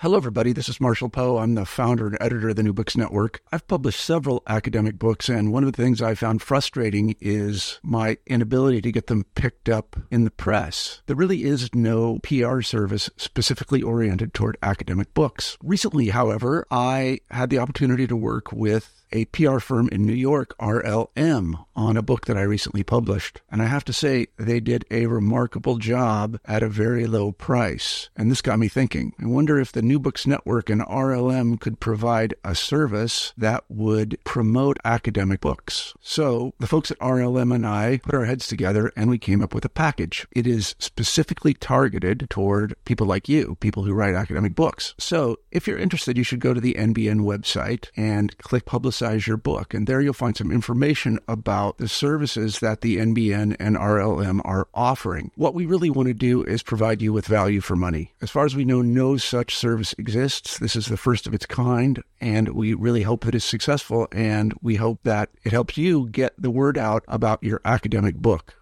Hello, everybody. This is Marshall Poe. I'm the founder and editor of the New Books Network. I've published several academic books, and one of the things I found frustrating is my inability to get them picked up in the press. There really is no PR service specifically oriented toward academic books. Recently, however, I had the opportunity to work with a PR firm in New York, RLM, on a book that I recently published. And I have to say, they did a remarkable job at a very low price. And this got me thinking. I wonder if the New Books Network and RLM could provide a service that would promote academic books. So the folks at RLM and I put our heads together and we came up with a package. It is specifically targeted toward people like you, people who write academic books. So if you're interested, you should go to the NBN website and click Publicize Your Book. And there you'll find some information about the services that the NBN and RLM are offering. What we really want to do is provide you with value for money. As far as we know, no such service exists. This is the first of its kind, and we really hope that it's successful, and we hope that it helps you get the word out about your academic book.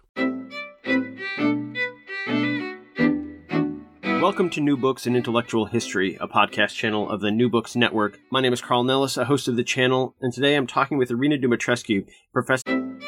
Welcome to New Books in Intellectual History, a podcast channel of the New Books Network. My name is Carl Nellis, a host of the channel, and today I'm talking with Irina Dumitrescu, professor.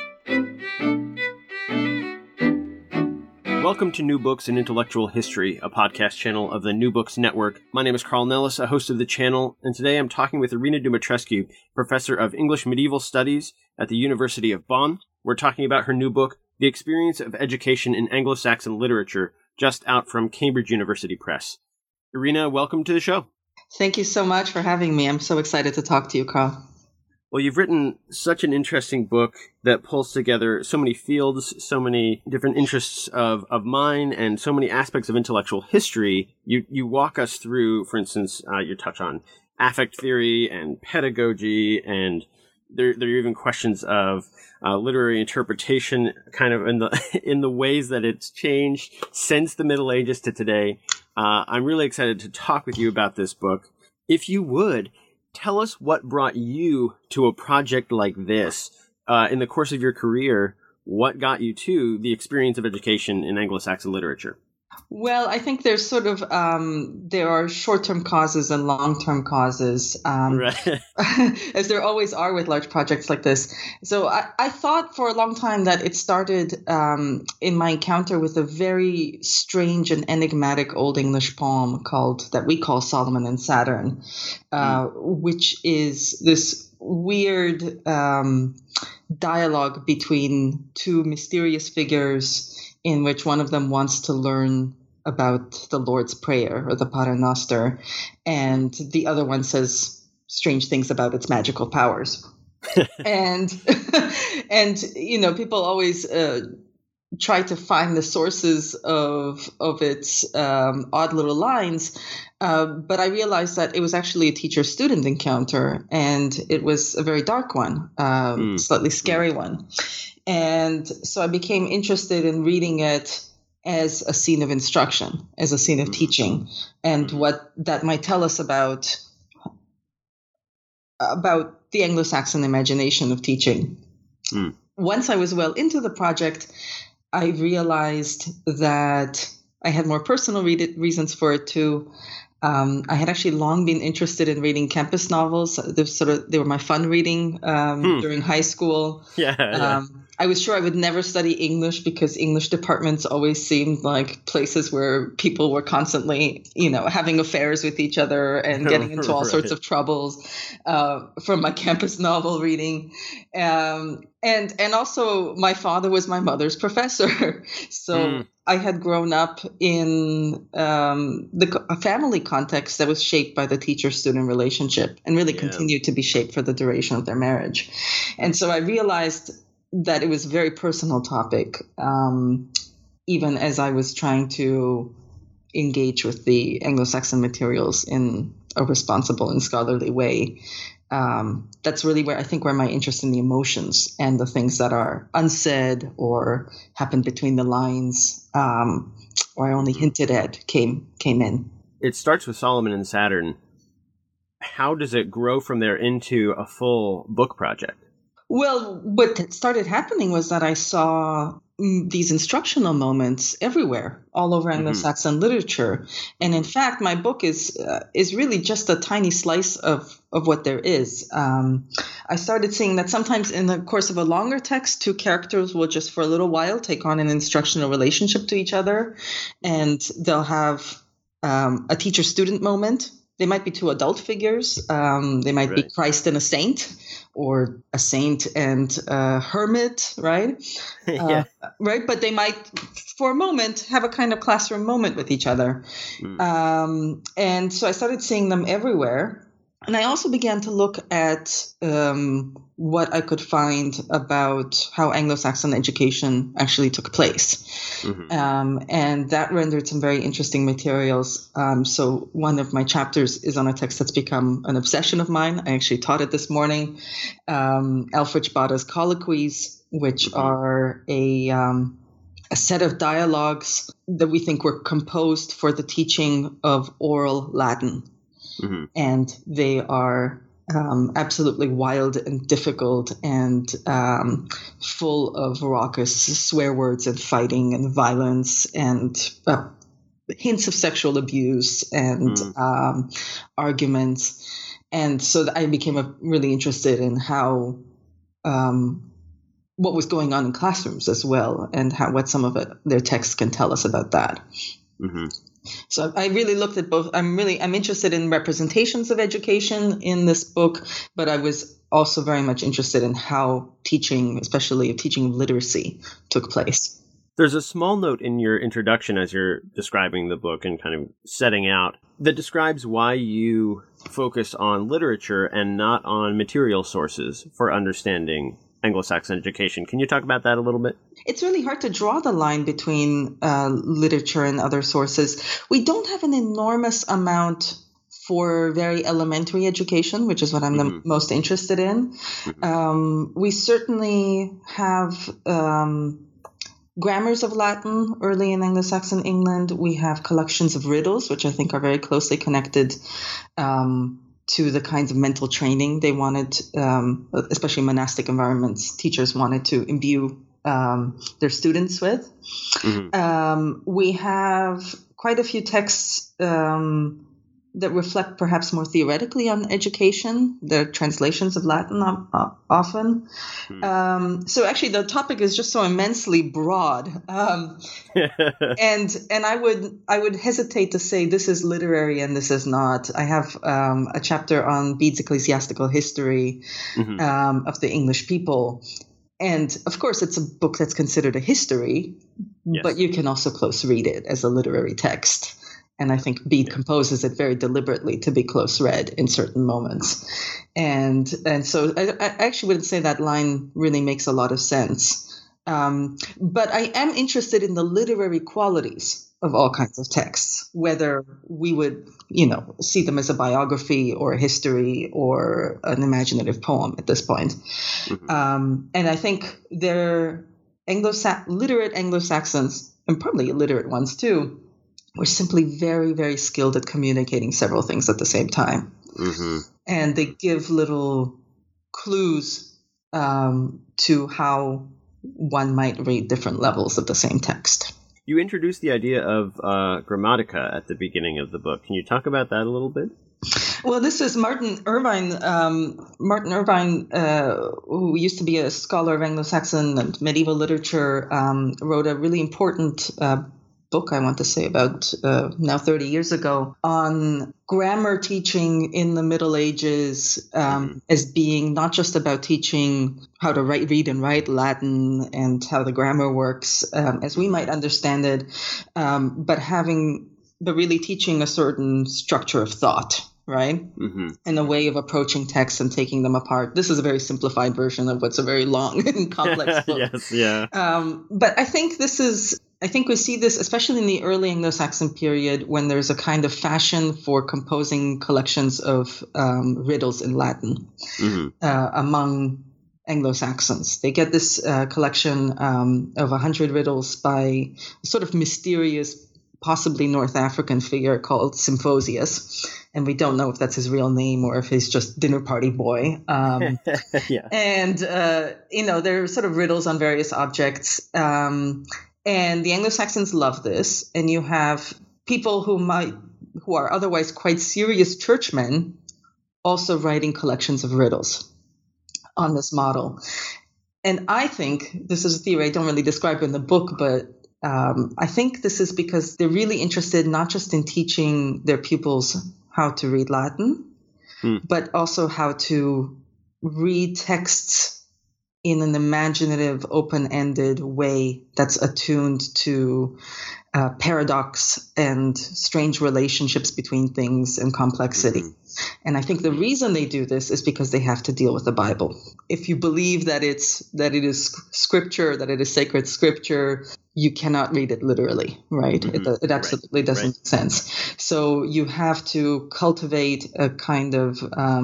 Welcome to New Books in Intellectual History, a podcast channel of the New Books Network. My name is Carl Nellis, a host of the channel, and today I'm talking with Irina Dumitrescu, professor of English Medieval Studies at the University of Bonn. We're talking about her new book, The Experience of Education in Anglo-Saxon Literature, just out from Cambridge University Press. Irina, welcome to the show. Thank you so much for having me. I'm so excited to talk to you, Carl. Well, you've written such an interesting book that pulls together so many fields, so many different interests of mine, and so many aspects of intellectual history. You walk us through, for instance, you touch on affect theory and pedagogy, and there are even questions of literary interpretation, kind of in the ways that it's changed since the Middle Ages to today. I'm really excited to talk with you about this book. If you would, tell us what brought you to a project like this in the course of your career. What got you to the experience of education in Anglo-Saxon literature? Well, I think there's sort of, there are short-term causes and long-term causes, Right. as there always are with large projects like this. So I thought for a long time that it started in my encounter with a very strange and enigmatic Old English poem that we call Solomon and Saturn, which is this weird dialogue between two mysterious figures in which one of them wants to learn about the Lord's Prayer or the Pater Noster, and the other one says strange things about its magical powers. and people always try to find the sources of its odd little lines. But I realized that it was actually a teacher-student encounter, and it was a very dark one, slightly scary one. And so I became interested in reading it as a scene of instruction, as a scene of teaching, and what that might tell us about the Anglo-Saxon imagination of teaching. Once I was well into the project, I realized that I had more personal reasons for it too. I had actually long been interested in reading campus novels. They were my fun reading during high school. Yeah. I was sure I would never study English because English departments always seemed like places where people were constantly, having affairs with each other and getting into all sorts of troubles from my campus novel reading. And also my father was my mother's professor. So I had grown up in a family context that was shaped by the teacher-student relationship and really continued to be shaped for the duration of their marriage. And so I realized that it was a very personal topic, even as I was trying to engage with the Anglo-Saxon materials in a responsible and scholarly way. That's really where my interest in the emotions and the things that are unsaid or happen between the lines, or I only hinted at, came in. It starts with Solomon and Saturn. How does it grow from there into a full book project? Well, what started happening was that I saw these instructional moments everywhere, all over Anglo-Saxon literature, and in fact, my book is really just a tiny slice of what there is. I started seeing that sometimes in the course of a longer text, two characters will just for a little while take on an instructional relationship to each other, and they'll have a teacher-student moment. They might be two adult figures. They might be Christ and a saint, or a saint and a hermit, right? Right. But they might, for a moment, have a kind of classroom moment with each other. And so I started seeing them everywhere. And I also began to look at what I could find about how Anglo-Saxon education actually took place. And that rendered some very interesting materials. So one of my chapters is on a text that's become an obsession of mine. I actually taught it this morning, Elfrich Bada's Colloquies, which are a set of dialogues that we think were composed for the teaching of oral Latin. And they are absolutely wild and difficult and full of raucous swear words and fighting and violence and hints of sexual abuse and arguments. And so I became really interested in how what was going on in classrooms as well, and what some of their texts can tell us about that. So I really looked at both. I'm interested in representations of education in this book, but I was also very much interested in how teaching, especially teaching of literacy, took place. There's a small note in your introduction as you're describing the book and kind of setting out that describes why you focus on literature and not on material sources for understanding Anglo-Saxon education. Can you talk about that a little bit? It's really hard to draw the line between literature and other sources. We don't have an enormous amount for very elementary education, which is what I'm the most interested in. We certainly have grammars of Latin early in Anglo-Saxon England. We have collections of riddles, which I think are very closely connected to the kinds of mental training they wanted, especially in monastic environments, teachers wanted to imbue their students with. We have quite a few texts that reflect perhaps more theoretically on education. They're translations of Latin often. So actually the topic is just so immensely broad. And I would hesitate to say this is literary and this is not. I have a chapter on Bede's ecclesiastical history of the English people. And of course, it's a book that's considered a history, but you can also close read it as a literary text. And I think Bede composes it very deliberately to be close read in certain moments. And so I actually wouldn't say that line really makes a lot of sense. But I am interested in the literary qualities of all kinds of texts, whether we would, see them as a biography or a history or an imaginative poem at this point. And I think they're literate Anglo-Saxons, and probably illiterate ones too, were simply very, very skilled at communicating several things at the same time. And they give little clues to how one might read different levels of the same text. You introduced the idea of grammatica at the beginning of the book. Can you talk about that a little bit? Well, this is Martin Irvine. Martin Irvine, who used to be a scholar of Anglo-Saxon and medieval literature, wrote a really important book, I want to say about now 30 years ago, on grammar teaching in the Middle Ages as being not just about teaching how to read and write Latin and how the grammar works as we might understand it, but really teaching a certain structure of thought, right? And a way of approaching texts and taking them apart. This is a very simplified version of what's a very long and complex book. But I think we see this, especially in the early Anglo-Saxon period, when there's a kind of fashion for composing collections of riddles in Latin among Anglo-Saxons. They get this collection of 100 riddles by a sort of mysterious, possibly North African figure called Symphosius. and we don't know if that's his real name or if he's just dinner party boy. Yeah. And, there are sort of riddles on various objects. And the Anglo-Saxons love this. And you have people who are otherwise quite serious churchmen also writing collections of riddles on this model. And I think, this is a theory I don't really describe in the book, but I think this is because they're really interested not just in teaching their pupils how to read Latin, but also how to read texts in an imaginative, open-ended way that's attuned to paradox and strange relationships between things and complexity. And I think the reason they do this is because they have to deal with the Bible. If you believe that it is scripture, that it is sacred scripture, you cannot read it literally, right? It absolutely doesn't make sense. So you have to cultivate a kind of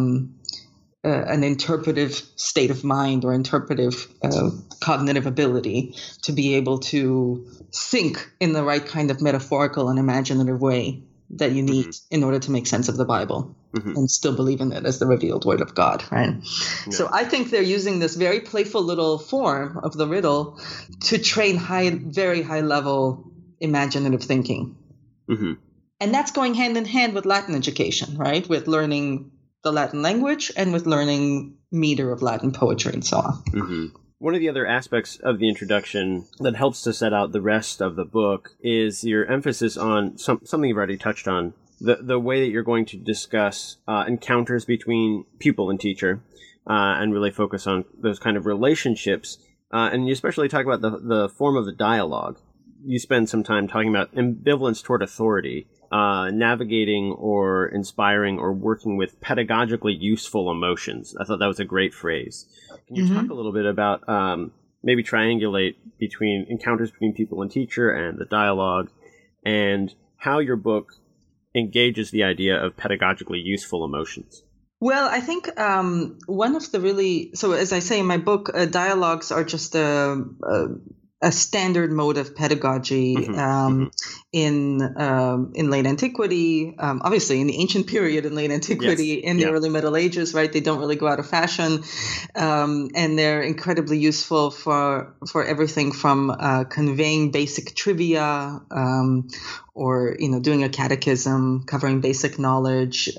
an interpretive state of mind or interpretive cognitive ability to be able to think in the right kind of metaphorical and imaginative way that you need in order to make sense of the Bible and still believe in it as the revealed word of God, right? Yeah. So I think they're using this very playful little form of the riddle to train very high level imaginative thinking. And that's going hand in hand with Latin education, right? With learning the Latin language and with learning meter of Latin poetry and so on. One of the other aspects of the introduction that helps to set out the rest of the book is your emphasis on something you've already touched on, the way that you're going to discuss encounters between pupil and teacher and really focus on those kind of relationships. And you especially talk about the form of the dialogue. You spend some time talking about ambivalence toward authority, navigating or inspiring or working with pedagogically useful emotions. I thought that was a great phrase. Can you talk a little bit about maybe triangulate between encounters between pupil and teacher and the dialogue and how your book engages the idea of pedagogically useful emotions? Well, I think one of the so as I say in my book, dialogues are just a standard mode of pedagogy in late antiquity, obviously in the ancient period in late antiquity, in the early Middle Ages, right? They don't really go out of fashion, and they're incredibly useful for everything from conveying basic trivia, or doing a catechism, covering basic knowledge,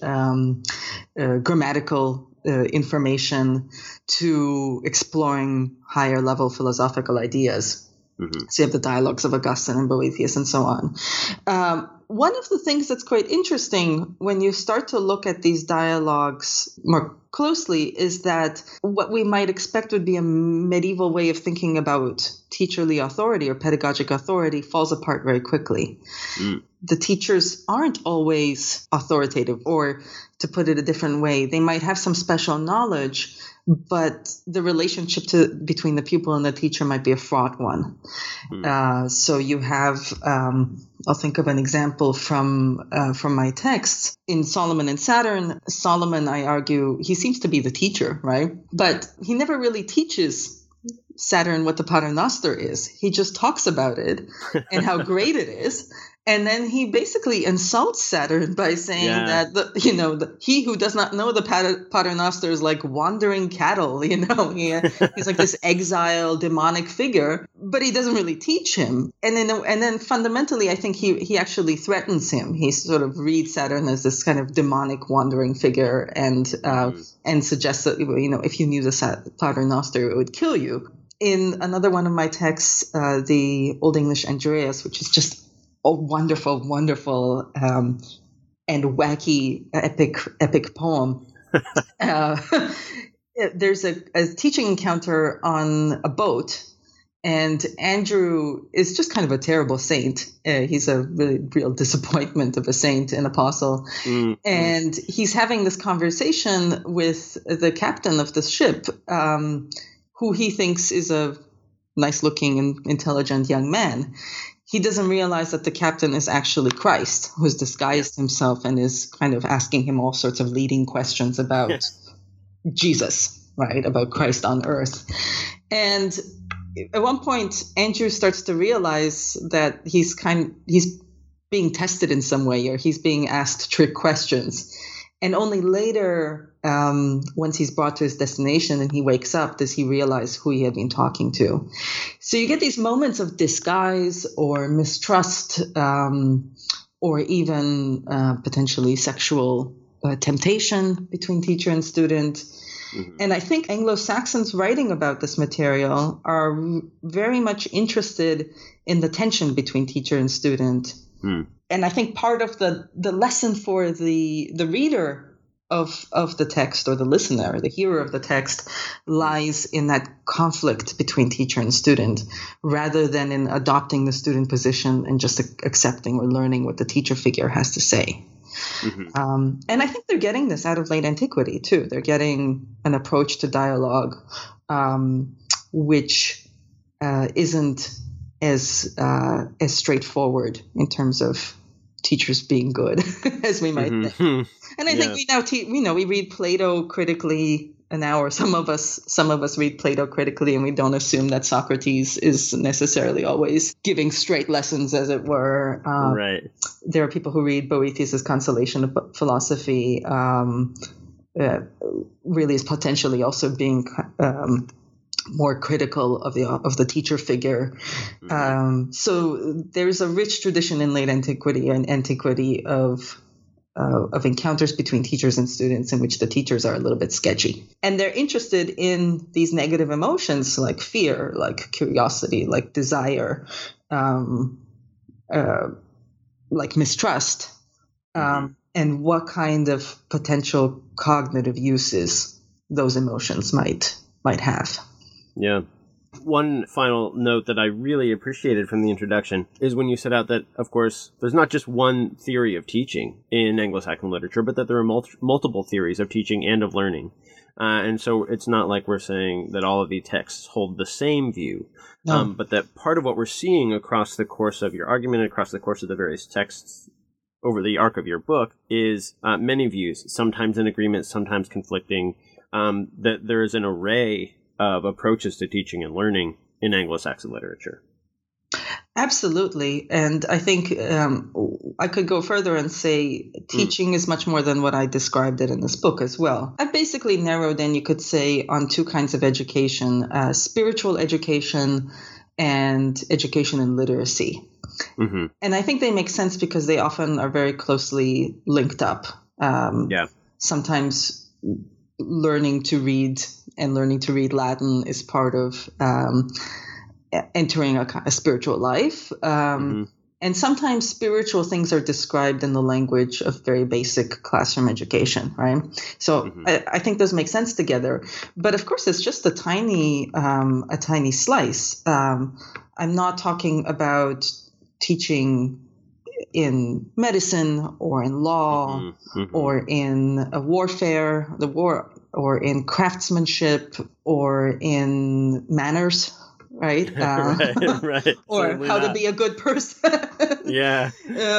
grammatical information, to exploring higher level philosophical ideas. So you have the dialogues of Augustine and Boethius and so on. One of the things that's quite interesting when you start to look at these dialogues more closely is that what we might expect would be a medieval way of thinking about teacherly authority or pedagogic authority falls apart very quickly. The teachers aren't always authoritative, or to put it a different way, they might have some special knowledge, but the relationship between the pupil and the teacher might be a fraught one. So you have, I'll think of an example from my texts. In Solomon and Saturn, Solomon, I argue, he seems to be the teacher, right? But he never really teaches Saturn what the Paternoster is. He just talks about it and how great it is. And then he basically insults Saturn by saying that he who does not know the Paternoster is like wandering cattle. He's like this exile demonic figure, but he doesn't really teach him. And then fundamentally, I think he actually threatens him. He sort of reads Saturn as this kind of demonic wandering figure, and suggests that if you knew the Paternoster, it would kill you. In another one of my texts, the Old English Andreas, which is just a wonderful, wonderful and wacky epic poem. There's a teaching encounter on a boat, and Andrew is just kind of a terrible saint. He's a really real disappointment of a saint and apostle. And he's having this conversation with the captain of the ship, who he thinks is a nice-looking and intelligent young man. He doesn't realize that the captain is actually Christ, who's disguised himself and is kind of asking him all sorts of leading questions about Jesus, right? About Christ on earth. And at one point, Andrew starts to realize that he's being tested in some way, or he's being asked trick questions. And only later, once he's brought to his destination and he wakes up, does he realize who he had been talking to. So you get these moments of disguise or mistrust, or even potentially sexual temptation between teacher and student. Mm-hmm. And I think Anglo-Saxons writing about this material are very much interested in the tension between teacher and student. And I think part of the lesson for the reader of the text, or the listener, the hearer of the text, lies in that conflict between teacher and student, rather than in adopting the student position and just accepting or learning what the teacher figure has to say. Mm-hmm. And I think they're getting this out of late antiquity too. They're getting an approach to dialogue which isn't as straightforward in terms of teachers being good as we might think. And I think we read Plato critically now, or some of us read Plato critically, and we don't assume that Socrates is necessarily always giving straight lessons, as it were. Right. There are people who read Boethius' Consolation of Philosophy really is potentially also being more critical of the teacher figure. So there's a rich tradition in late antiquity and antiquity of encounters between teachers and students in which the teachers are a little bit sketchy. And they're interested in these negative emotions like fear, like curiosity, like desire, like mistrust, and what kind of potential cognitive uses those emotions might have. Yeah. One final note that I really appreciated from the introduction is when you set out that, of course, there's not just one theory of teaching in Anglo-Saxon literature, but that there are multiple theories of teaching and of learning. And so it's not like we're saying that all of the texts hold the same view, but that part of what we're seeing across the course of your argument, across the course of the various texts over the arc of your book, is many views, sometimes in agreement, sometimes conflicting, that there is an array of approaches to teaching and learning in Anglo-Saxon literature. Absolutely. And I think I could go further and say teaching is much more than what I described it in this book as well. I've basically narrowed in, you could say, on two kinds of education, spiritual education and education in literacy. Mm-hmm. And I think they make sense because they often are very closely linked up. Sometimes learning to read and learning to read Latin is part of entering a spiritual life. And sometimes spiritual things are described in the language of very basic classroom education, right? So I think those make sense together. But of course, it's just a tiny slice. I'm not talking about teaching in medicine or in law or in warfare, the war, or in craftsmanship or in manners, right? right. Or Certainly how not. to be a good person. Yeah.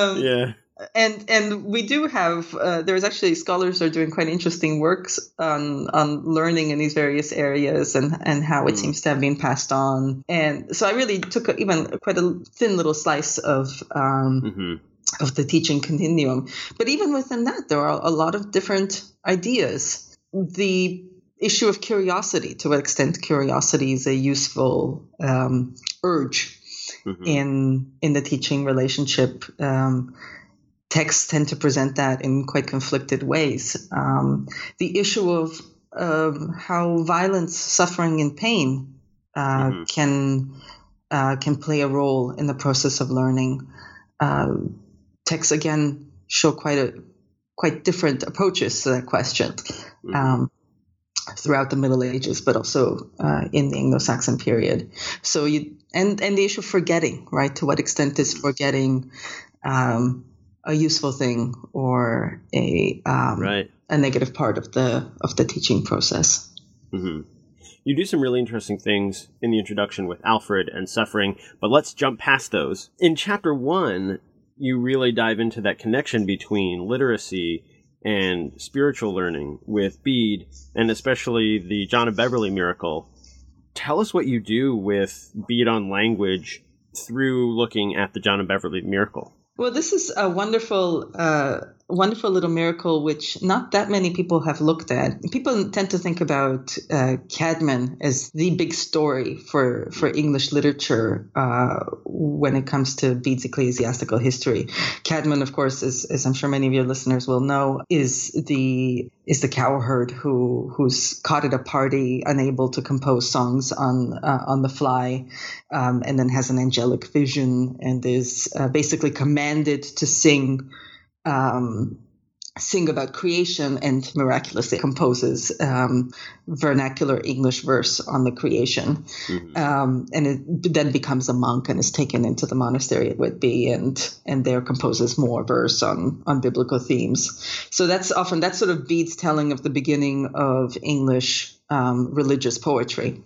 And we do have there's actually scholars are doing quite interesting works on learning in these various areas and how it seems to have been passed on. And so I really took even quite a thin little slice of the teaching continuum. But even within that, there are a lot of different ideas. The issue of curiosity, to what extent curiosity is a useful urge in the teaching relationship. Texts tend to present that in quite conflicted ways. The issue of how violence, suffering, and pain can play a role in the process of learning. Texts again show quite different approaches to that question throughout the Middle Ages, but also in the Anglo-Saxon period. So and the issue of forgetting, right? To what extent is forgetting a useful thing or a negative part of the teaching process? You do some really interesting things in the introduction with Alfred and suffering, but let's jump past those. In chapter 1, you really dive into that connection between literacy and spiritual learning with Bede, and especially the John of Beverley miracle. Tell us what you do with Bede on language through looking at the John of Beverley miracle. Well, this is a wonderful wonderful little miracle which not that many people have looked at. People tend to think about Caedmon as the big story for English literature when it comes to Bede's ecclesiastical history. Caedmon, of course, as I'm sure many of your listeners will know, is the cowherd who's caught at a party, unable to compose songs on the fly, and then has an angelic vision and is basically commanded to sing about creation, and miraculously composes vernacular English verse on the creation. And it then becomes a monk and is taken into the monastery at Whitby and there composes more verse on biblical themes. So that's sort of Bede's telling of the beginning of English religious poetry.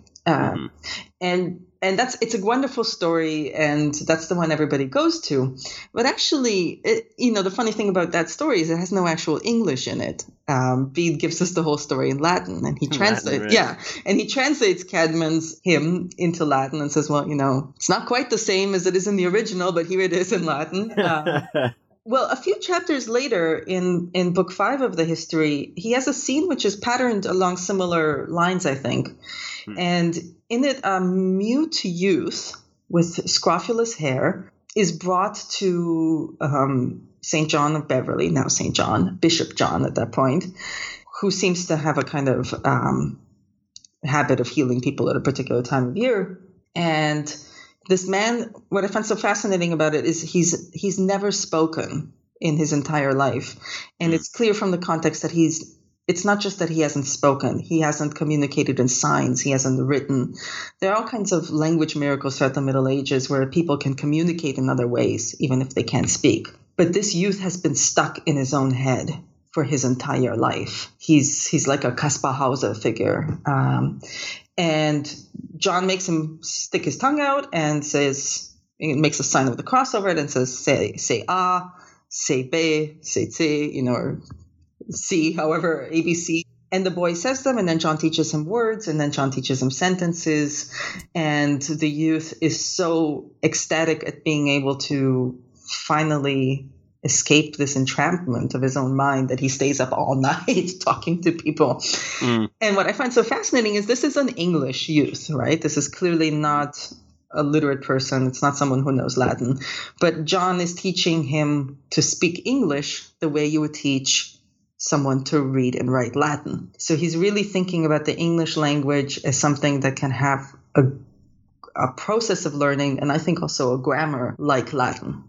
And it's a wonderful story, and that's the one everybody goes to. But actually, the funny thing about that story is it has no actual English in it. Bede gives us the whole story in Latin, and he translates, and he translates Caedmon's hymn into Latin and says, well, it's not quite the same as it is in the original, but here it is in Latin. Well, a few chapters later in Book 5 of the history, he has a scene which is patterned along similar lines, I think. And in it, a mute youth with scrofulous hair is brought to St. John of Beverley, now St. John, Bishop John at that point, who seems to have a kind of habit of healing people at a particular time of year. And this man, what I find so fascinating about it is he's never spoken in his entire life. And it's clear from the context that it's not just that he hasn't spoken, he hasn't communicated in signs, he hasn't written. There are all kinds of language miracles throughout the Middle Ages where people can communicate in other ways, even if they can't speak. But this youth has been stuck in his own head for his entire life. He's like a Kaspar Hauser figure. And John makes him stick his tongue out and makes a sign of the cross over it and says, say A, say B, say C, or C, however, ABC. And the boy says them, and then John teaches him words, and then John teaches him sentences. And the youth is so ecstatic at being able to finally escape this entrapment of his own mind that he stays up all night talking to people. And what I find so fascinating is this is an English youth, right? This is clearly not a literate person. It's not someone who knows Latin. But John is teaching him to speak English the way you would teach someone to read and write Latin. So he's really thinking about the English language as something that can have a process of learning, and I think also a grammar like Latin.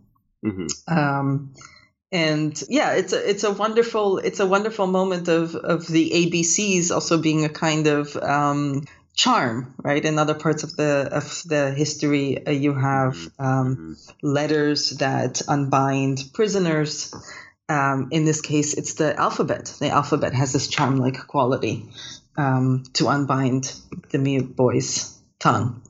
And yeah, it's a wonderful moment of the ABCs also being a kind of charm, right? In other parts of the history, you have letters that unbind prisoners. In this case, it's the alphabet. The alphabet has this charm-like quality to unbind the mute boy's tongue.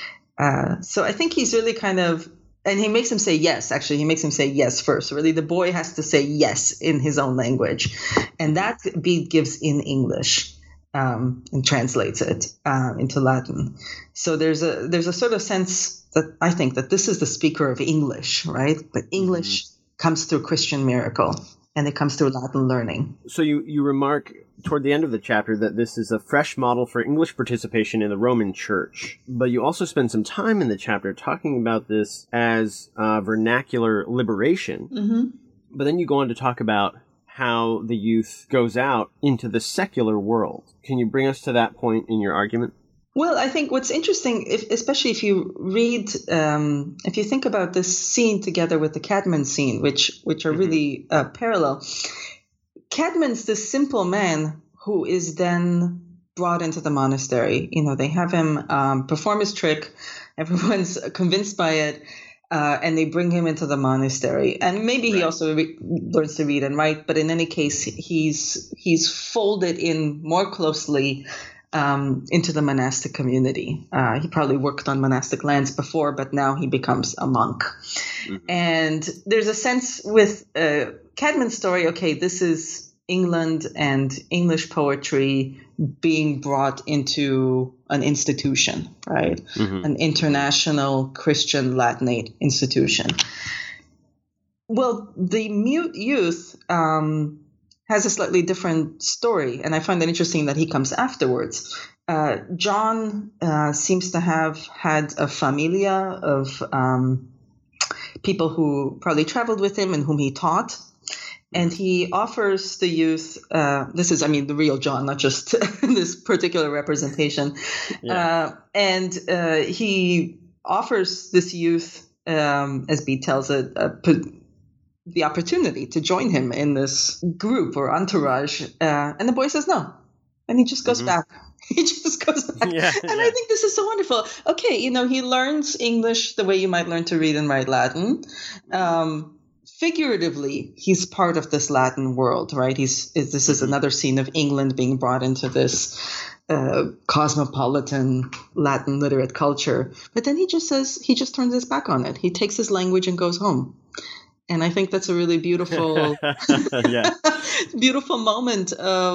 So I think he's really kind of, and he makes him say yes. Actually, he makes him say yes first. Really, the boy has to say yes in his own language, and that Bede gives in English and translates it into Latin. So there's a sort of sense that I think that this is the speaker of English, right? But English comes through Christian miracle, and it comes through Latin learning. So you remark toward the end of the chapter that this is a fresh model for English participation in the Roman Church. But you also spend some time in the chapter talking about this as vernacular liberation. But then you go on to talk about how the youth goes out into the secular world. Can you bring us to that point in your argument? Well, I think what's interesting, especially if you read, if you think about this scene together with the Caedmon scene, which are really parallel. Caedmon's this simple man who is then brought into the monastery. They have him perform his trick. Everyone's convinced by it. And they bring him into the monastery. And maybe he also learns to read and write. But in any case, he's folded in more closely into the monastic community. He probably worked on monastic lands before, but now he becomes a monk. And there's a sense with Caedmon's story, okay, this is England and English poetry being brought into an institution, right? An international Christian Latinate institution. Well, the mute youth has a slightly different story, and I find it interesting that he comes afterwards. John seems to have had a familia of people who probably traveled with him and whom he taught. And he offers the youth, this is, the real John, not just this particular representation. Yeah. And he offers this youth, as Bede tells it, the opportunity to join him in this group or entourage. And the boy says no. And he just goes back. He just goes back. I think this is so wonderful. Okay, he learns English the way you might learn to read and write Latin. Figuratively, he's part of this Latin world, right? This is another scene of England being brought into this cosmopolitan Latin literate culture. But then he just turns his back on it. He takes his language and goes home. And I think that's a really beautiful, beautiful moment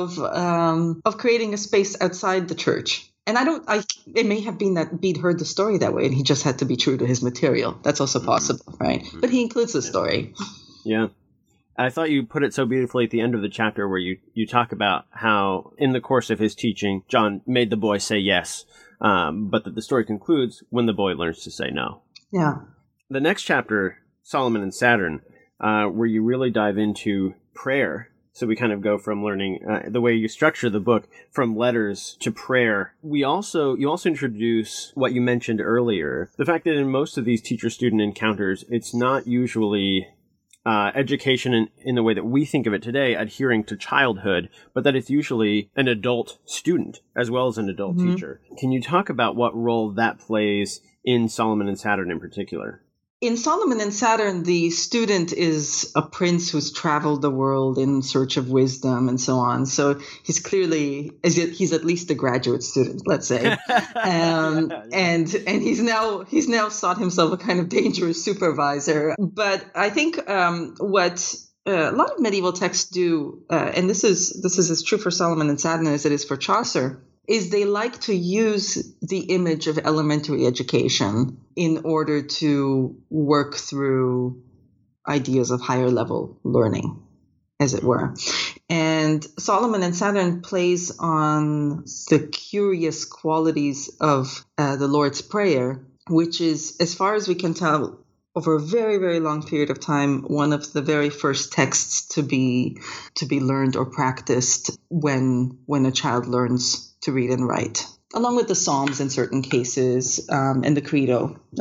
of creating a space outside the church. And it may have been that Bede heard the story that way and he just had to be true to his material. That's also possible, right? But he includes the story. Yeah. I thought you put it so beautifully at the end of the chapter where you talk about how in the course of his teaching, John made the boy say yes, but that the story concludes when the boy learns to say no. Yeah. The next chapter, Solomon and Saturn, where you really dive into prayer. So we kind of go from learning the way you structure the book from letters to prayer. You also introduce what you mentioned earlier, the fact that in most of these teacher-student encounters, it's not usually education in the way that we think of it today, adhering to childhood, but that it's usually an adult student as well as an adult teacher. Can you talk about what role that plays in Solomon and Saturn in particular? In Solomon and Saturn, the student is a prince who's traveled the world in search of wisdom and so on. So he's at least a graduate student, let's say. And he's now sought himself a kind of dangerous supervisor. But I think what a lot of medieval texts do, and this is as true for Solomon and Saturn as it is for Chaucer, is they like to use the image of elementary education in order to work through ideas of higher level learning, as it were. And Solomon and Saturn plays on the curious qualities of the Lord's Prayer, which is, as far as we can tell, over a very, very long period of time, one of the very first texts to be learned or practiced when a child learns to read and write, along with the Psalms in certain cases, and the Creed.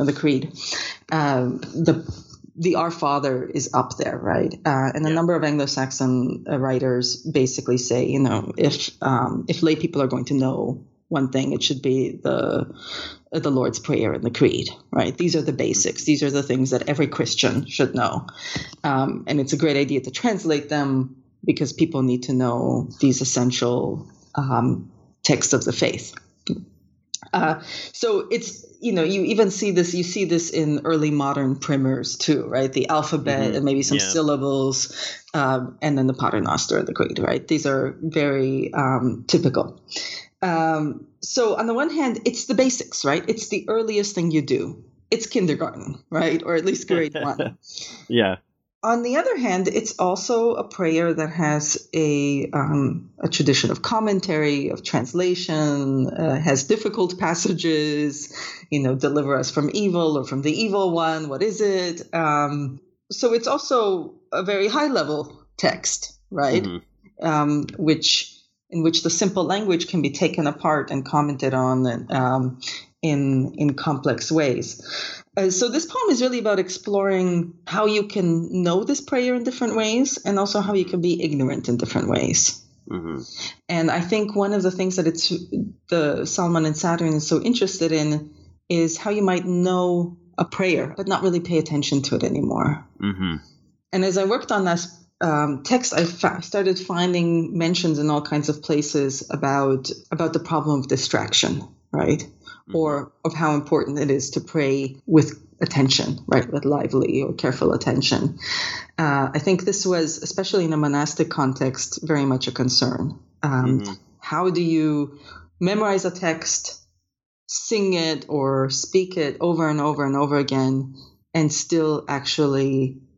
The Our Father is up there, right? And a number of Anglo-Saxon writers basically say, if lay people are going to know one thing, it should be the Lord's Prayer and the Creed, right? These are the basics. These are the things that every Christian should know. And it's a great idea to translate them because people need to know these essential texts of the faith. So it's, you even see this in early modern primers too, right? The alphabet and maybe some syllables, and then the Paternoster and the Creed, right? These are very typical. So on the one hand, it's the basics, right? It's the earliest thing you do. It's kindergarten, right? Or at least grade 1. Yeah. On the other hand, it's also a prayer that has a tradition of commentary, of translation, has difficult passages, deliver us from evil or from the evil one. What is it? So it's also a very high level text, right? In which the simple language can be taken apart and commented on in complex ways. So this poem is really about exploring how you can know this prayer in different ways and also how you can be ignorant in different ways. And I think one of the things that the Solomon and Saturn is so interested in is how you might know a prayer but not really pay attention to it anymore. And as I worked on this text, I started finding mentions in all kinds of places about the problem of distraction, right? Or of how important it is to pray with attention, right? With lively or careful attention. I think this was, especially in a monastic context, very much a concern. How do you memorize a text, sing it or speak it over and over and over again, and still actually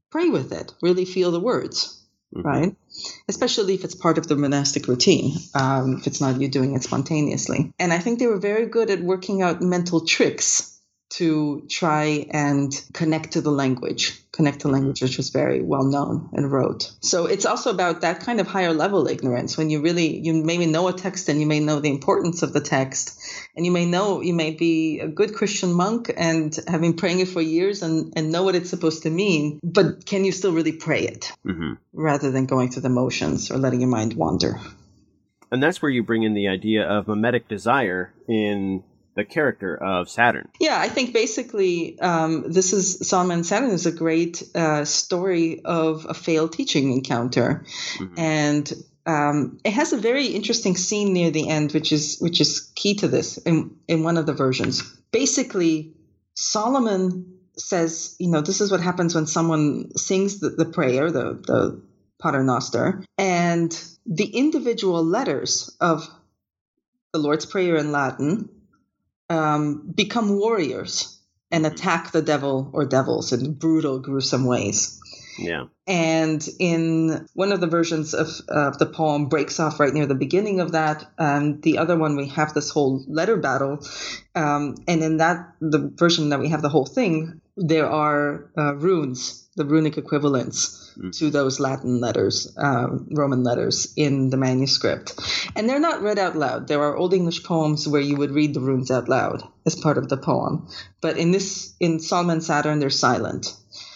pray with it, really feel the words, right? Especially if it's part of the monastic routine, if it's not you doing it spontaneously. And I think they were very good at working out mental tricks to try and connect to language, which was very well known and rote. So it's also about that kind of higher level ignorance when you maybe know a text and you may know the importance of the text, and you may be a good Christian monk and have been praying it for years and know what it's supposed to mean, but can you still really pray it rather than going through the motions or letting your mind wander? And that's where you bring in the idea of mimetic desire in the character of Saturn. Yeah, I think basically this is Solomon and Saturn is a great story of a failed teaching encounter. And it has a very interesting scene near the end, which is key to this in one of the versions. Basically, Solomon says, this is what happens when someone sings the prayer, the Pater Noster, and the individual letters of the Lord's Prayer in Latin become warriors and attack the devil or devils in brutal, gruesome ways. Yeah. And in one of the versions of the poem breaks off right near the beginning of that. The other one, we have this whole letter battle. And in the version that we have the whole thing, there are runes, the runic equivalents to those Latin letters, Roman letters in the manuscript. And they're not read out loud. There are Old English poems where you would read the runes out loud as part of the poem. But in Solomon and Saturn, they're silent.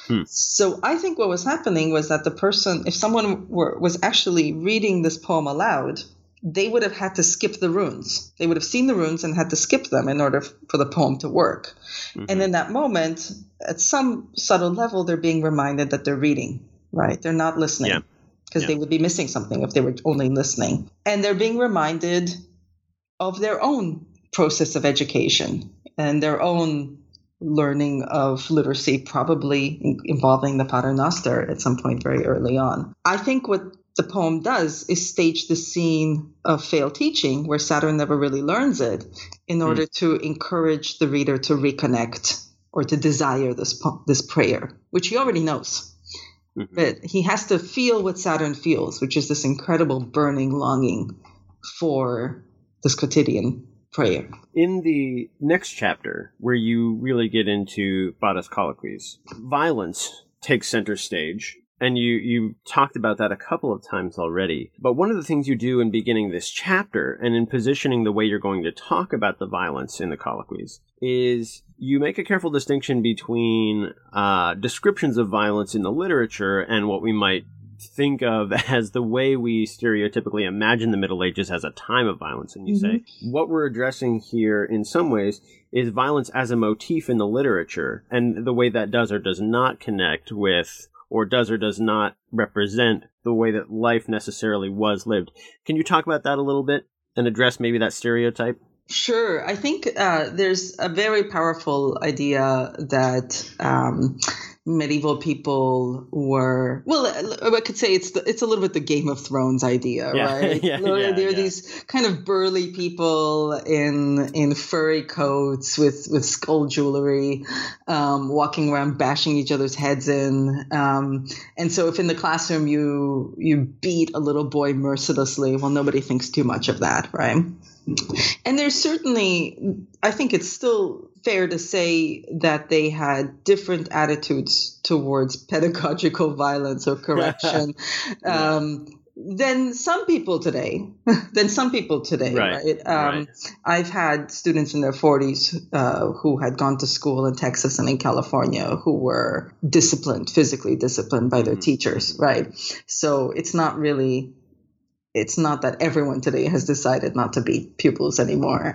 So I think what was happening was that the person, if someone was actually reading this poem aloud, they would have had to skip the runes. They would have seen the runes and had to skip them in order for the poem to work. And in that moment, at some subtle level, they're being reminded that they're reading, right? They're not listening because they would be missing something if they were only listening. And they're being reminded of their own process of education and their own learning of literacy, probably involving the Pater Noster at some point very early on. I think what the poem does is stage the scene of failed teaching where Saturn never really learns it in order to encourage the reader to reconnect or to desire this prayer, which he already knows. But he has to feel what Saturn feels, which is this incredible burning longing for this quotidian prayer. In the next chapter, where you really get into Bada's colloquies, violence takes center stage, and you talked about that a couple of times already. But one of the things you do in beginning this chapter, and in positioning the way you're going to talk about the violence in the colloquies, is you make a careful distinction between descriptions of violence in the literature and what we might think of as the way we stereotypically imagine the Middle Ages as a time of violence. And you say, what we're addressing here in some ways is violence as a motif in the literature, and the way that does or does not connect with, or does or does not represent, the way that life necessarily was lived. Can you talk about that a little bit and address maybe that stereotype? Sure. I think there's a very powerful idea that medieval people were, well, I could say it's a little bit the Game of Thrones idea, right? There are these kind of burly people in furry coats with skull jewelry, walking around bashing each other's heads in. And so if in the classroom you beat a little boy mercilessly, well, nobody thinks too much of that, right? And there's certainly, I think it's still fair to say that they had different attitudes towards pedagogical violence or correction than some people today. Right? I've had students in their 40s who had gone to school in Texas and in California who were physically disciplined by their teachers, right? So it's not that everyone today has decided not to beat pupils anymore.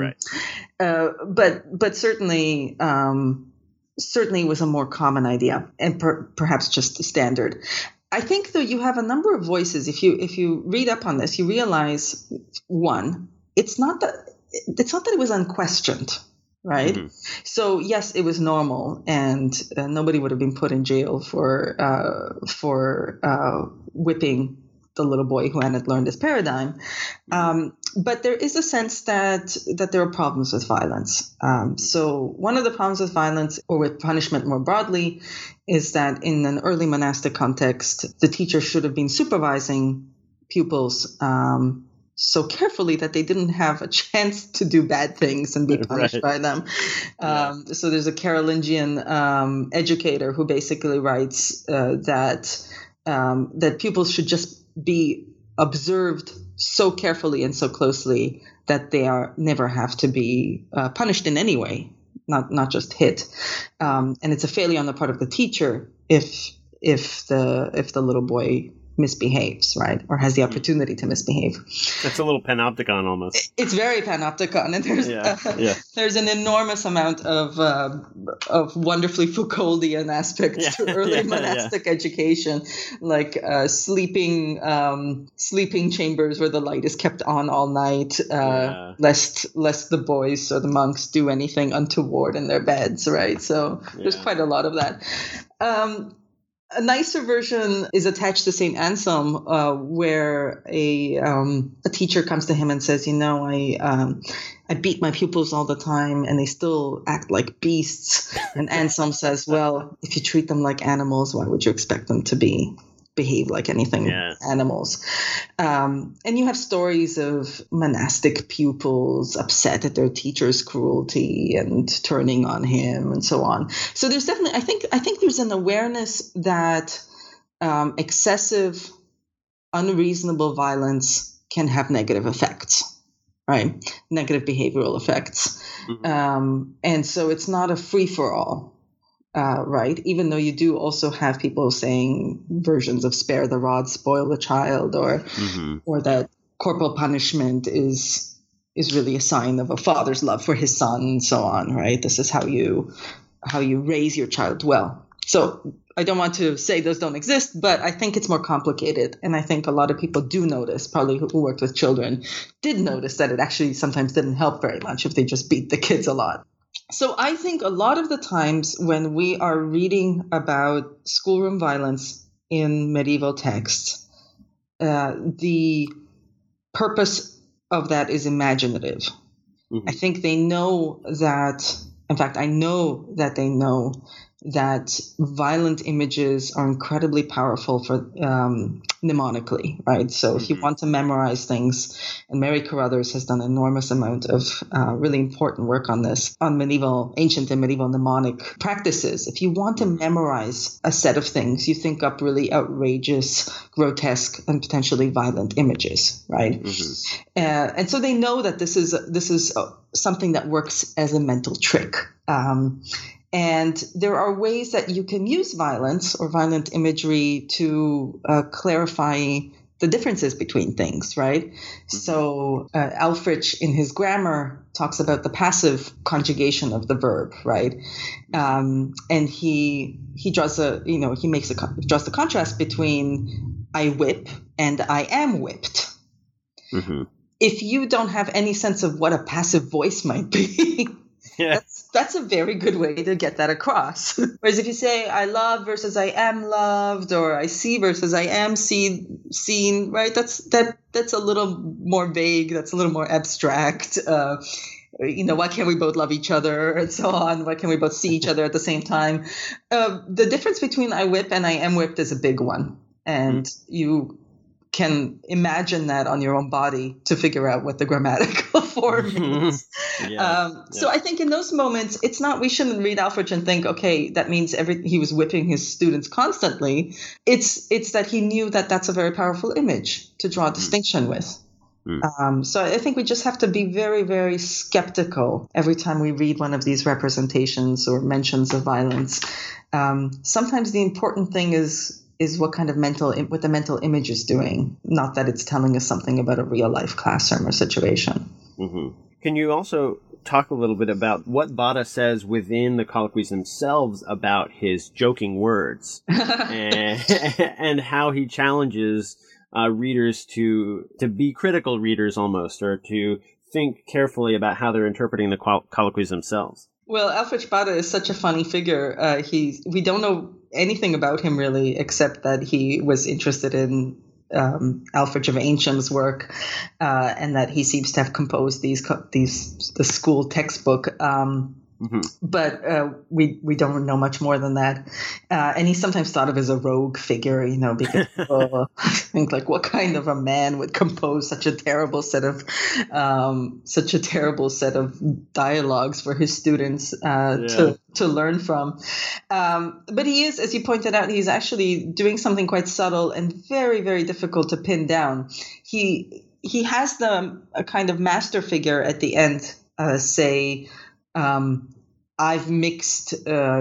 But certainly it was a more common idea and perhaps just standard. I think though you have a number of voices. If you read up on this, you realize one, it's not that it was unquestioned. Right. So, yes, it was normal, and nobody would have been put in jail for whipping the little boy who hadn't learned his paradigm. But there is a sense that there are problems with violence. So one of the problems with violence, or with punishment more broadly, is that in an early monastic context, the teacher should have been supervising pupils so carefully that they didn't have a chance to do bad things and be punished by them. So there's a Carolingian educator who basically writes that pupils should just be observed so carefully and so closely that they never have to be punished in any way, not just hit. And it's a failure on the part of the teacher if the little boy misbehaves, right, or has the opportunity to misbehave. It's a little panopticon almost. It's very panopticon, and there's an enormous amount of wonderfully Foucauldian aspects to early monastic education, like sleeping chambers where the light is kept on all night, lest the boys or the monks do anything untoward in their beds, right? So there's quite a lot of that. A nicer version is attached to St. Anselm, where a teacher comes to him and says, I beat my pupils all the time and they still act like beasts. And Anselm says, well, if you treat them like animals, why would you expect them to behave like anything animals? And you have stories of monastic pupils upset at their teacher's cruelty and turning on him and so on. So there's definitely, I think there's an awareness that excessive, unreasonable violence can have negative effects, right? Negative behavioral effects. Mm-hmm. And so it's not a free-for-all. Right? Even though you do also have people saying versions of spare the rod, spoil the child, or that corporal punishment is really a sign of a father's love for his son and so on, right? This is how you raise your child well. So I don't want to say those don't exist, but I think it's more complicated. And I think a lot of people do notice, probably who worked with children, did notice that it actually sometimes didn't help very much if they just beat the kids a lot. So I think a lot of the times when we are reading about schoolroom violence in medieval texts, the purpose of that is imaginative. Mm-hmm. I think they know that, in fact, I know that they know that violent images are incredibly powerful for mnemonically, right? So if you want to memorize things, and Mary Carruthers has done an enormous amount of really important work on this, on ancient and medieval mnemonic practices. If you want to memorize a set of things, you think up really outrageous, grotesque, and potentially violent images, right? Mm-hmm. And so they know that this is something that works as a mental trick. And there are ways that you can use violence or violent imagery to clarify the differences between things, right? Mm-hmm. So Ælfric in his grammar talks about the passive conjugation of the verb, right? And he draws draws the contrast between I whip and I am whipped. Mm-hmm. If you don't have any sense of what a passive voice might be, that's a very good way to get that across. Whereas if you say I love versus I am loved, or I see versus I am seen, right? That's a little more vague. That's a little more abstract. Why can't we both love each other and so on? Why can't we both see each other at the same time? The difference between I whip and I am whipped is a big one. And you can imagine that on your own body to figure out what the grammatical form means. So I think in those moments, we shouldn't read Ælfric and think, okay, that means he was whipping his students constantly. It's that he knew that that's a very powerful image to draw a distinction with. So I think we just have to be very, very skeptical every time we read one of these representations or mentions of violence. Sometimes the important thing is what kind of what the mental image is doing, not that it's telling us something about a real life classroom or situation. Mm-hmm. Can you also talk a little bit about what Botta says within the colloquies themselves about his joking words and how he challenges readers to be critical readers almost, or to think carefully about how they're interpreting the colloquies themselves? Well, Ælfric Botta is such a funny figure. We don't know anything about him really, except that he was interested in Alfred of Ancham's work, and that he seems to have composed the school textbook. But we don't know much more than that. And he's sometimes thought of as a rogue figure, because I think like what kind of a man would compose such a terrible set of dialogues for his students to learn from. But he is, as you pointed out, he's actually doing something quite subtle and very, very difficult to pin down. He has a kind of master figure at the end say, I've mixed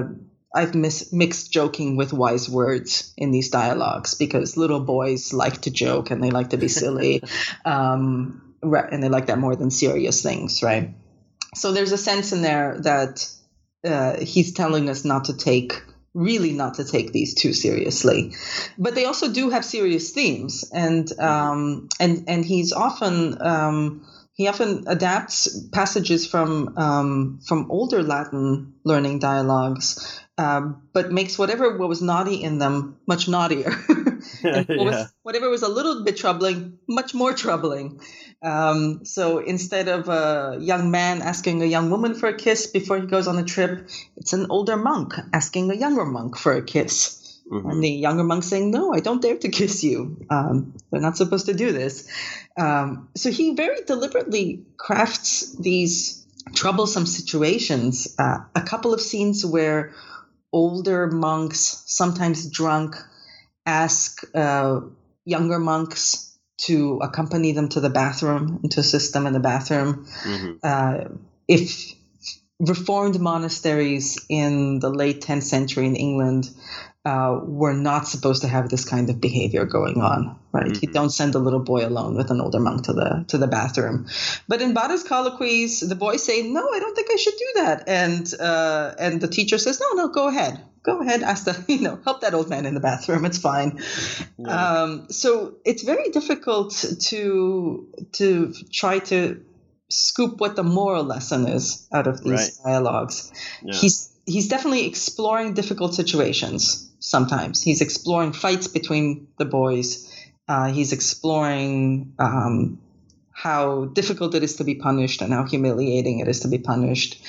joking with wise words in these dialogues because little boys like to joke and they like to be silly, and they like that more than serious things, right? So there's a sense in there that he's telling us not to take these too seriously, but they also do have serious themes, and he's often. He often adapts passages from older Latin learning dialogues, but makes whatever was naughty in them much naughtier. And whatever was a little bit troubling, much more troubling. So instead of a young man asking a young woman for a kiss before he goes on a trip, it's an older monk asking a younger monk for a kiss. And the younger monk saying, no, I don't dare to kiss you. They're not supposed to do this. So he very deliberately crafts these troublesome situations. A couple of scenes where older monks, sometimes drunk, ask younger monks to accompany them to the bathroom and to assist them in the bathroom. If Reformed monasteries in the late 10th century in England were not supposed to have this kind of behavior going on, right? You don't send a little boy alone with an older monk to the bathroom. But in Bada's colloquies, the boys say, "No, I don't think I should do that," and the teacher says, "No, go ahead, ask help that old man in the bathroom. It's fine." So it's very difficult to try to scoop what the moral lesson is out of these dialogues. He's definitely exploring difficult situations. Sometimes he's exploring fights between the boys. He's exploring how difficult it is to be punished and how humiliating it is to be punished,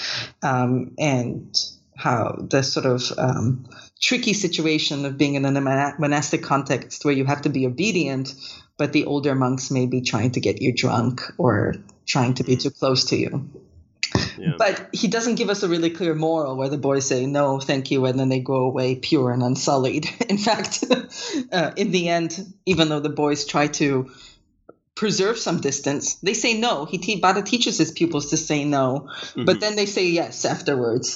and how the sort of tricky situation of being in a monastic context where you have to be obedient, but the older monks may be trying to get you drunk or trying to be too close to you. But he doesn't give us a really clear moral where the boys say, "No, thank you," and then they go away pure and unsullied. In fact, in the end, even though the boys try to preserve some distance, they say no. Bada teaches his pupils to say no, but then they say yes afterwards.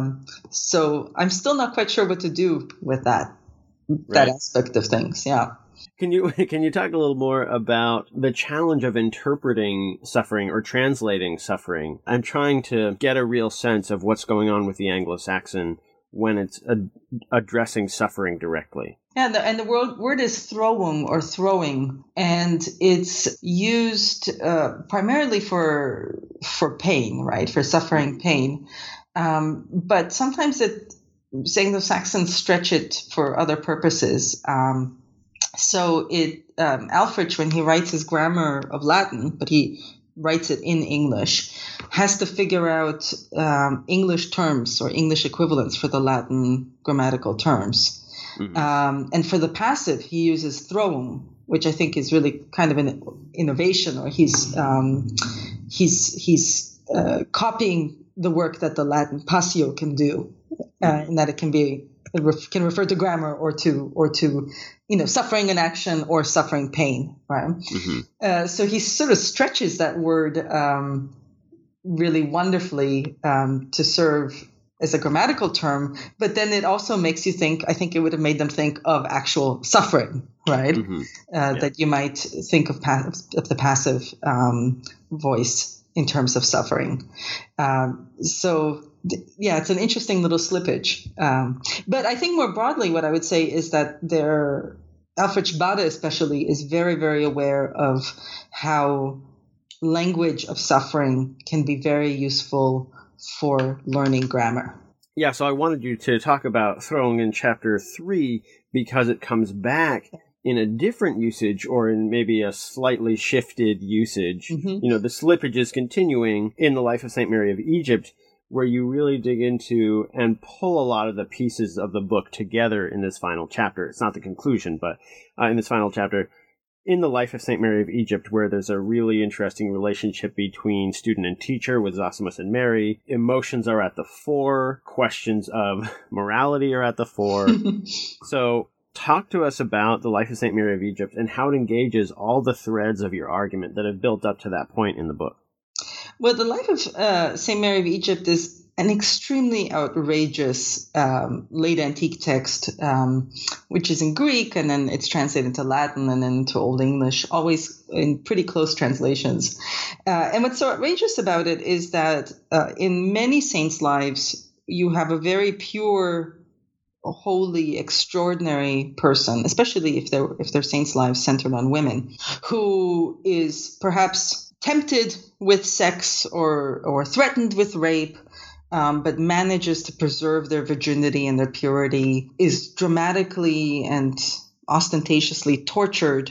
So I'm still not quite sure what to do with that aspect of things. Yeah. Can you talk a little more about the challenge of interpreting suffering or translating suffering and trying to get a real sense of what's going on with the Anglo-Saxon when it's addressing suffering directly? Yeah, and the word is throwum or throwing, and it's used primarily for pain, right? For suffering pain, but sometimes Anglo-Saxons stretch it for other purposes. So Alfred, when he writes his grammar of Latin, but he writes it in English, has to figure out English terms or English equivalents for the Latin grammatical terms. And for the passive, he uses throwum, which I think is really kind of an innovation, or he's copying the work that the Latin passio can do, in that it can refer to grammar or to suffering in action or suffering pain, right? So he sort of stretches that word really wonderfully to serve as a grammatical term, but then it also makes you think, I think it would have made them think of actual suffering, right? That you might think of the passive voice in terms of suffering. Yeah, it's an interesting little slippage. But I think more broadly, what I would say is that Alfred Bada especially is very, very aware of how language of suffering can be very useful for learning grammar. Yeah, so I wanted you to talk about throwing in chapter 3 because it comes back in a different usage or in maybe a slightly shifted usage. The slippage is continuing in the life of St. Mary of Egypt, where you really dig into and pull a lot of the pieces of the book together in this final chapter. It's not the conclusion, but in this final chapter, in the life of St. Mary of Egypt, where there's a really interesting relationship between student and teacher with Zosimus and Mary. Emotions are at the fore. Questions of morality are at the fore. So talk to us about the life of St. Mary of Egypt and how it engages all the threads of your argument that have built up to that point in the book. Well, the life of St. Mary of Egypt is an extremely outrageous late antique text, which is in Greek, and then it's translated into Latin and then into Old English, always in pretty close translations. And what's so outrageous about it is that in many saints' lives, you have a very pure, holy, extraordinary person, especially if their saints' lives centered on women, who is perhaps tempted with sex or threatened with rape, but manages to preserve their virginity and their purity, is dramatically and ostentatiously tortured.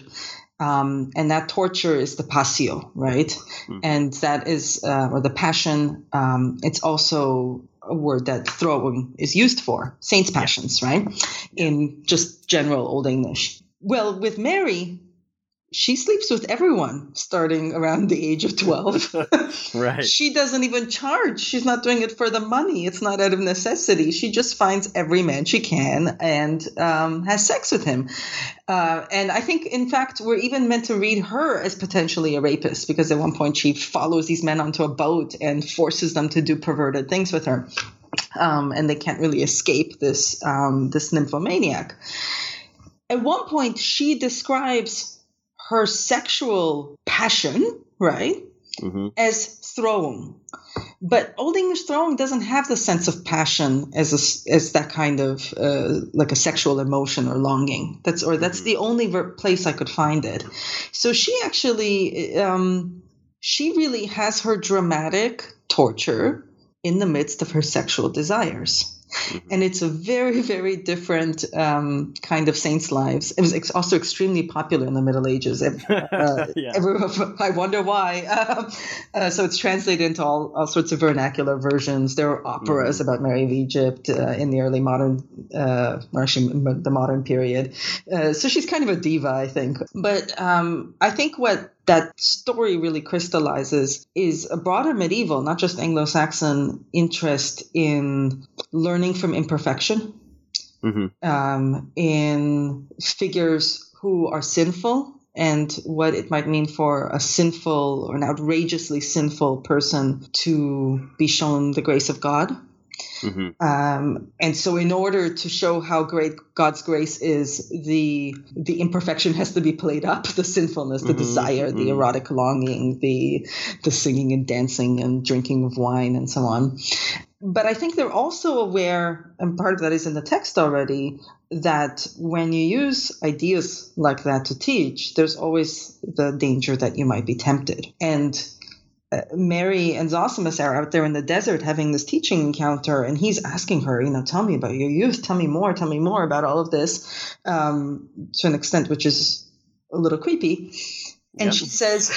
And that torture is the passio, right? Mm-hmm. And that is, or the passion. It's also a word that throwing is used for, saints' passions, right? In just general Old English. Well, with Mary, she sleeps with everyone starting around the age of 12. Right. She doesn't even charge. She's not doing it for the money. It's not out of necessity. She just finds every man she can and has sex with him. And I think, in fact, we're even meant to read her as potentially a rapist, because at one point she follows these men onto a boat and forces them to do perverted things with her. And they can't really escape this nymphomaniac. At one point, she describes her sexual passion, right, as throwing. But Old English throwing doesn't have the sense of passion as that kind of like a sexual emotion or longing. That's the only place I could find it. So she actually, she really has her dramatic torture in the midst of her sexual desires. And it's a very, very different kind of saints' lives. It was also extremely popular in the Middle Ages. I wonder why. So it's translated into all sorts of vernacular versions. There are operas about Mary of Egypt in the early modern, or actually the modern period. So she's kind of a diva, I think. But I think what that story really crystallizes is a broader medieval, not just Anglo-Saxon, interest in learning from imperfection, in figures who are sinful and what it might mean for a sinful or an outrageously sinful person to be shown the grace of God. And so in order to show how great God's grace is, the imperfection has to be played up, the sinfulness, the desire, the erotic longing, the singing and dancing and drinking of wine and so on. But I think they're also aware, and part of that is in the text already, that when you use ideas like that to teach, there's always the danger that you might be tempted. And Mary and Zosimus are out there in the desert having this teaching encounter, and he's asking her, tell me about your youth, tell me more about all of this, to an extent which is a little creepy. And she says,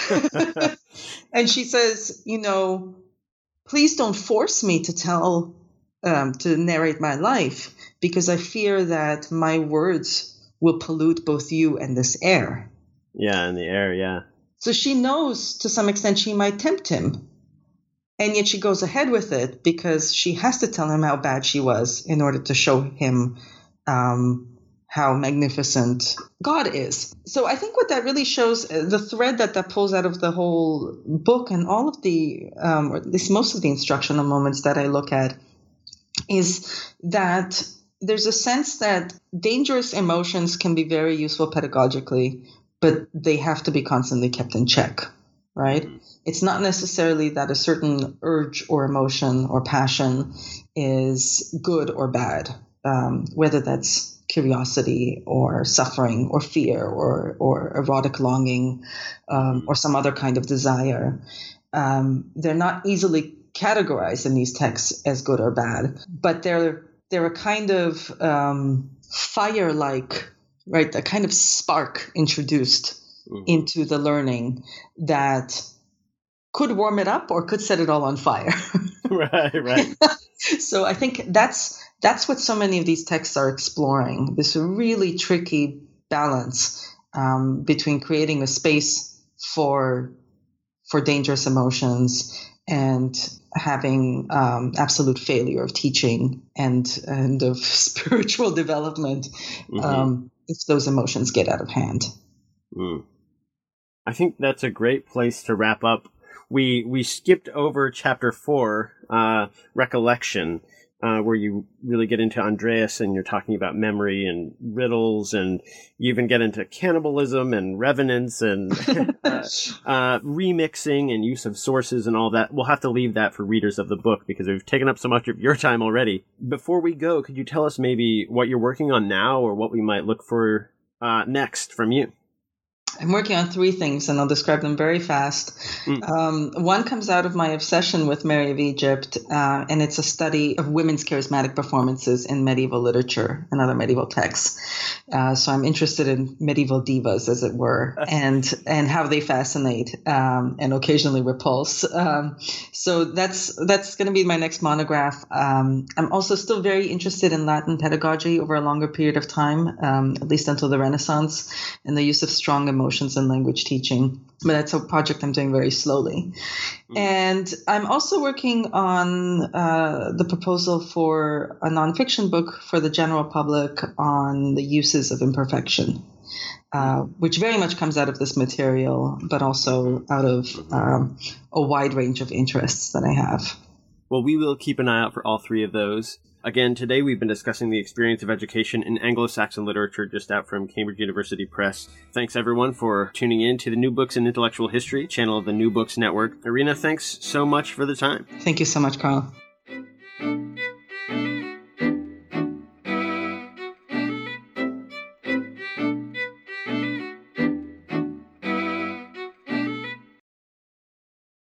please don't force me to narrate my life, because I fear that my words will pollute both you and this air. Yeah, and the air, yeah. So she knows to some extent she might tempt him. And yet she goes ahead with it because she has to tell him how bad she was in order to show him how magnificent God is. So I think what that really shows, the thread that pulls out of the whole book and all of the, or at least most of the instructional moments that I look at, is that there's a sense that dangerous emotions can be very useful pedagogically, but they have to be constantly kept in check, right? It's not necessarily that a certain urge or emotion or passion is good or bad, whether that's curiosity or suffering or fear or erotic longing or some other kind of desire. They're not easily categorized in these texts as good or bad, but they're a kind of fire-like right, a kind of spark introduced into the learning that could warm it up or could set it all on fire. Right. So I think that's what so many of these texts are exploring, this really tricky balance between creating a space for dangerous emotions and having absolute failure of teaching and of spiritual development if those emotions get out of hand. I think that's a great place to wrap up. We skipped over chapter 4, recollection, where you really get into Andreas and you're talking about memory and riddles, and you even get into cannibalism and revenants and remixing and use of sources and all that. We'll have to leave that for readers of the book because we've taken up so much of your time already. Before we go, could you tell us maybe what you're working on now or what we might look for next from you? I'm working on 3 things, and I'll describe them very fast. One comes out of my obsession with Mary of Egypt, and it's a study of women's charismatic performances in medieval literature and other medieval texts. So I'm interested in medieval divas, as it were, and how they fascinate and occasionally repulse. So that's going to be my next monograph. I'm also still very interested in Latin pedagogy over a longer period of time, at least until the Renaissance, and the use of strong emotions in language teaching. But that's a project I'm doing very slowly. And I'm also working on the proposal for a nonfiction book for the general public on the uses of imperfection, which very much comes out of this material, but also out of a wide range of interests that I have. Well, we will keep an eye out for all 3 of those. Again, today we've been discussing the experience of education in Anglo-Saxon literature, just out from Cambridge University Press. Thanks, everyone, for tuning in to the New Books in Intellectual History channel of the New Books Network. Irina, thanks so much for the time. Thank you so much, Carl.